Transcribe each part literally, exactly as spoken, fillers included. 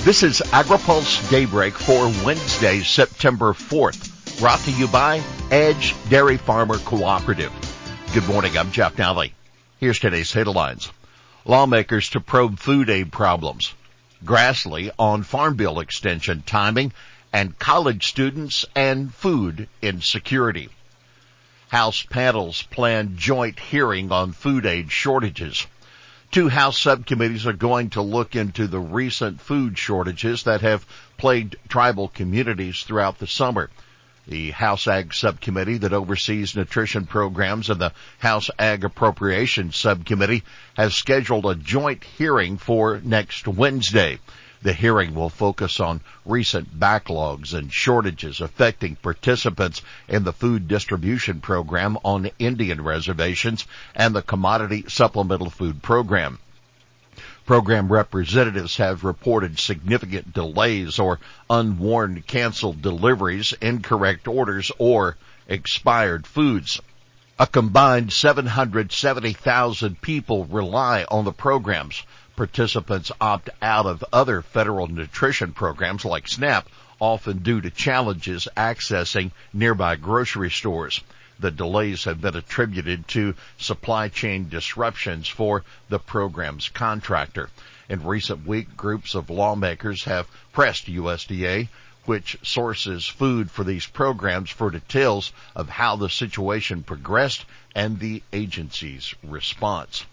This is AgriPulse Daybreak for Wednesday, September fourth, brought to you by Edge Dairy Farmer Cooperative. Good morning, I'm Jeff Nally. Here's today's headlines. Lawmakers to probe food aid problems. Grassley on Farm Bill extension timing, and college students and food insecurity. House panels plan joint hearing on food aid shortages. Two House subcommittees are going to look into the recent food shortages that have plagued tribal communities throughout the summer. The House Ag Subcommittee that oversees nutrition programs and the House Ag Appropriations Subcommittee has scheduled a joint hearing for next Wednesday. The hearing will focus on recent backlogs and shortages affecting participants in the food distribution program on Indian reservations and the Commodity Supplemental Food Program. Program representatives have reported significant delays or unwarned canceled deliveries, incorrect orders, or expired foods. A combined seven hundred seventy thousand people rely on the programs. Participants opt out of other federal nutrition programs like SNAP, often due to challenges accessing nearby grocery stores. The delays have been attributed to supply chain disruptions for the program's contractor. In recent weeks, groups of lawmakers have pressed U S D A, which sources food for these programs, for details of how the situation progressed and the agency's response.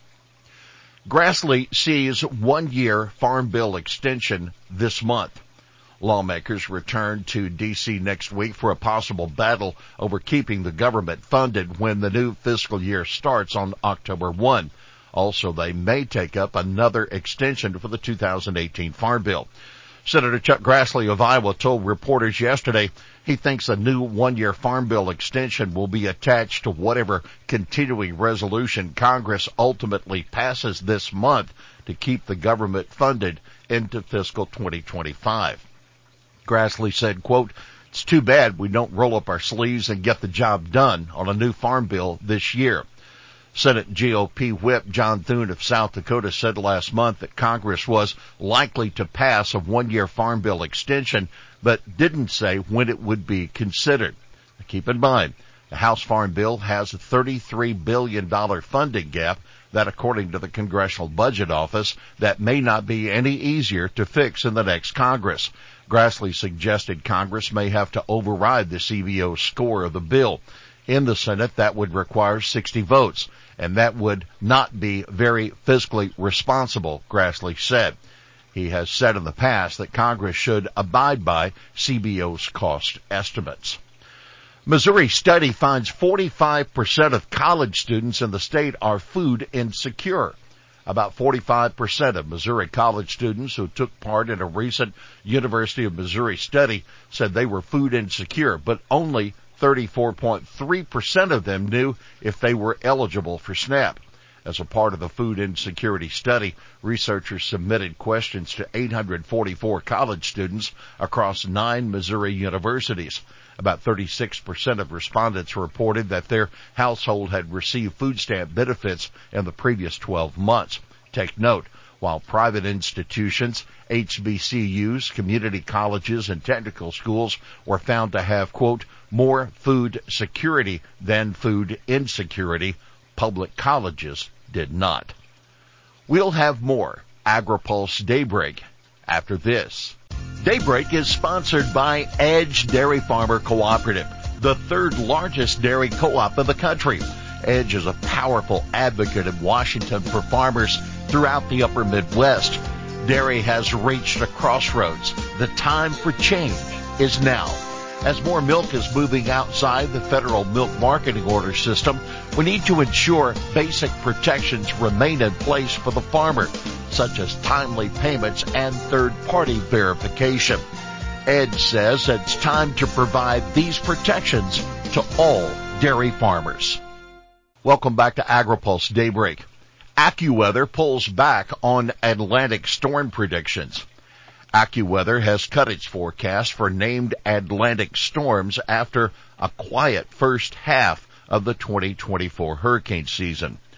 Grassley sees one-year Farm Bill extension this month. Lawmakers return to D C next week for a possible battle over keeping the government funded when the new fiscal year starts on October first. Also, they may take up another extension for the two thousand eighteen Farm Bill. Senator Chuck Grassley of Iowa told reporters yesterday he thinks a new one-year Farm Bill extension will be attached to whatever continuing resolution Congress ultimately passes this month to keep the government funded into fiscal twenty twenty-five. Grassley said, quote, "It's too bad we don't roll up our sleeves and get the job done on a new Farm Bill this year." Senate G O P Whip John Thune of South Dakota said last month that Congress was likely to pass a one-year Farm Bill extension, but didn't say when it would be considered. Keep in mind, the House Farm Bill has a thirty-three billion dollars funding gap that, according to the Congressional Budget Office, that may not be any easier to fix in the next Congress. Grassley suggested Congress may have to override the C B O score of the bill. In the Senate, that would require sixty votes, and that would not be very fiscally responsible, Grassley said. He has said in the past that Congress should abide by C B O's cost estimates. Missouri study finds forty-five percent of college students in the state are food insecure. About forty-five percent of Missouri college students who took part in a recent University of Missouri study said they were food insecure, but only thirty-four point three percent of them knew if they were eligible for SNAP. As a part of the food insecurity study, researchers submitted questions to eight hundred forty-four college students across nine Missouri universities. About thirty-six percent of respondents reported that their household had received food stamp benefits in the previous twelve months. Take note, while private institutions, H B C Us, community colleges, and technical schools were found to have, quote, more food security than food insecurity, public colleges did not. We'll have more AgriPulse Daybreak after this. Daybreak is sponsored by Edge Dairy Farmer Cooperative, the third largest dairy co-op in the country. Edge is a powerful advocate in Washington for farmers throughout the upper Midwest. Dairy has reached a crossroads. The time for change is now. As more milk is moving outside the federal milk marketing order system, we need to ensure basic protections remain in place for the farmer, such as timely payments and third-party verification. Edge says it's time to provide these protections to all dairy farmers. Welcome back to AgriPulse Daybreak. AccuWeather pulls back on Atlantic storm predictions. AccuWeather has cut its forecast for named Atlantic storms after a quiet first half of the twenty twenty-four hurricane season.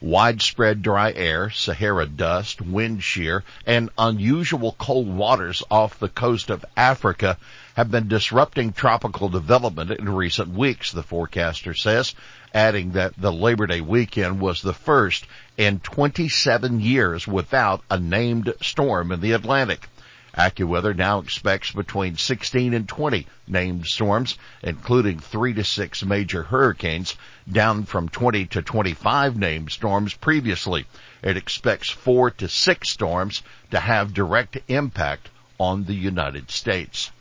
Widespread dry air, Sahara dust, wind shear, and unusual cold waters off the coast of Africa have been disrupting tropical development in recent weeks, the forecaster says, adding that the Labor Day weekend was the first in twenty-seven years without a named storm in the Atlantic. AccuWeather now expects between sixteen and twenty named storms, including three to six major hurricanes, down from twenty to twenty-five named storms previously. It expects four to six storms to have direct impact on the United States.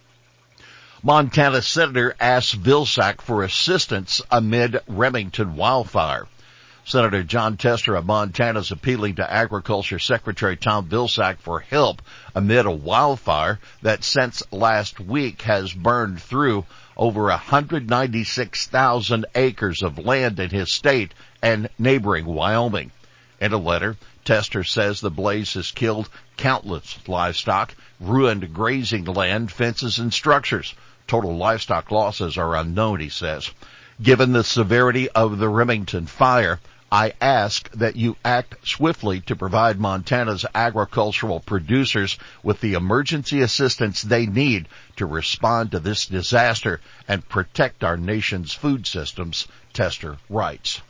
Montana Senator asks Vilsack for assistance amid Remington wildfire. Senator Jon Tester of Montana is appealing to Agriculture Secretary Tom Vilsack for help amid a wildfire that since last week has burned through over one hundred ninety-six thousand acres of land in his state and neighboring Wyoming. In a letter, Tester says the blaze has killed countless livestock, ruined grazing land, fences, and structures. Total livestock losses are unknown, he says. Given the severity of the Remington fire, I ask that you act swiftly to provide Montana's agricultural producers with the emergency assistance they need to respond to this disaster and protect our nation's food systems, Tester writes.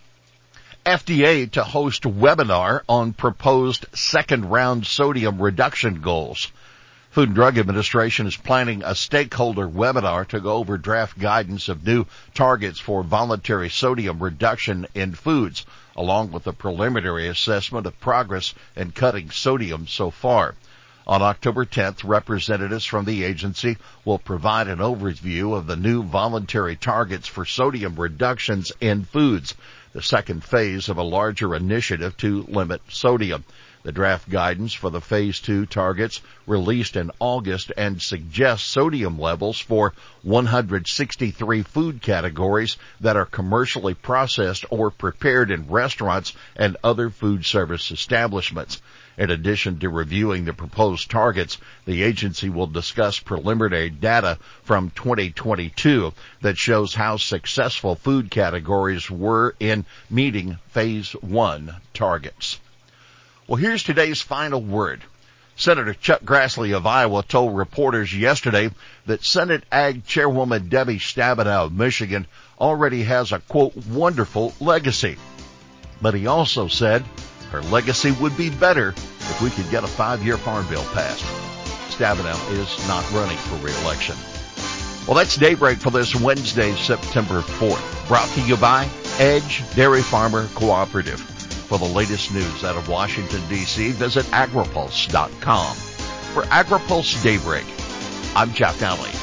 F D A to host webinar on proposed second-round sodium reduction goals. Food and Drug Administration is planning a stakeholder webinar to go over draft guidance of new targets for voluntary sodium reduction in foods, along with a preliminary assessment of progress in cutting sodium so far. On October tenth, representatives from the agency will provide an overview of the new voluntary targets for sodium reductions in foods, the second phase of a larger initiative to limit sodium. The draft guidance for the Phase two targets released in August and suggests sodium levels for one hundred sixty-three food categories that are commercially processed or prepared in restaurants and other food service establishments. In addition to reviewing the proposed targets, the agency will discuss preliminary data from twenty twenty-two that shows how successful food categories were in meeting Phase one targets. Well, here's today's final word. Senator Chuck Grassley of Iowa told reporters yesterday that Senate Ag Chairwoman Debbie Stabenow of Michigan already has a, quote, wonderful legacy. But he also said her legacy would be better if we could get a five-year farm bill passed. Stabenow is not running for re-election. Well, that's Daybreak for this Wednesday, September fourth. Brought to you by Edge Dairy Farmer Cooperative. For the latest news out of Washington, D C, visit agripulse dot com. For AgriPulse Daybreak, I'm Jeff Nally.